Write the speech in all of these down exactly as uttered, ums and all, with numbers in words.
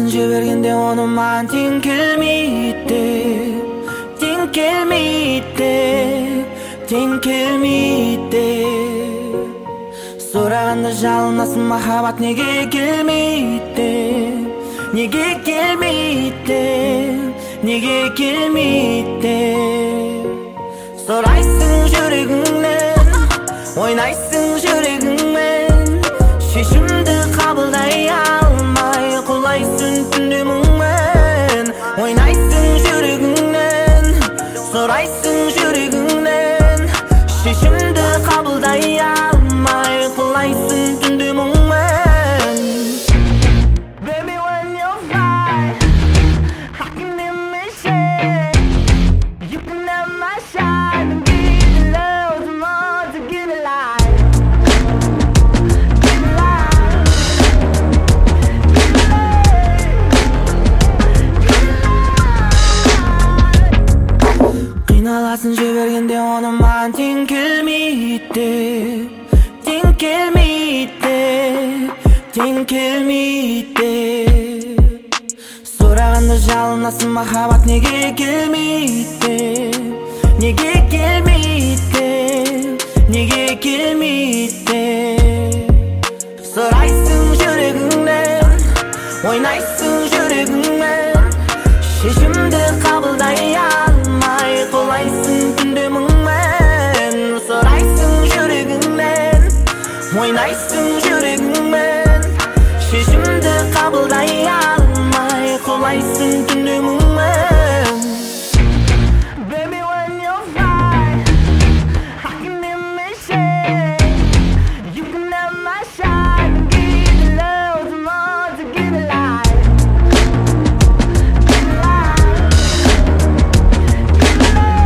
қиналасын жібергенде оны маған тең келмейді, тең келмейді, тең келмейді. Сұрағанда жалынасың, махаббат неге келмейді, неге келмейді, неге келмейді. Сұрайсың жүрегіңнен, ойнайсың жүрегіңмен, шешімді қабылдай алмай құлайсың түнде мұңмен. Ойнайсың жүрегіңнен, сұрайсың жүрегіңнен, шешімді қабылдай алмай құлайсың түнде мұңмен. Baby, when you're fine, I can never shine. You can have my shine and give the love to more to get alive. Get alive. Get alive. Қиналасын жібергенде оны маған тең келмейді, тең келмейді, тең келмейді. Сұрағанда жалынасың, махаббат неге келмейді, неге келмейді, неге келмейді. Сұрайсың жүрегіңнен, ойнайсың жүрегіңмен, шешімді қабылдай алмай құлайсың түнде мұңмен. Сұрайсың жүрегіңнен, ойнайсың жүрегіңмен, шешімді қабылдай алмай құлайсың түнде мұңмен. Baby, when you're fine, I can never shine. You can have my shine and give the love to more to get alive. Get alive. Get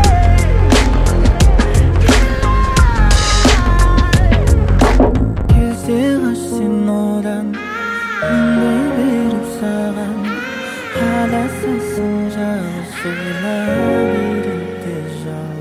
alive. Келсе ғашсың одан, үнді беріп саған, адасасың жалғыз ойлап еректе жал.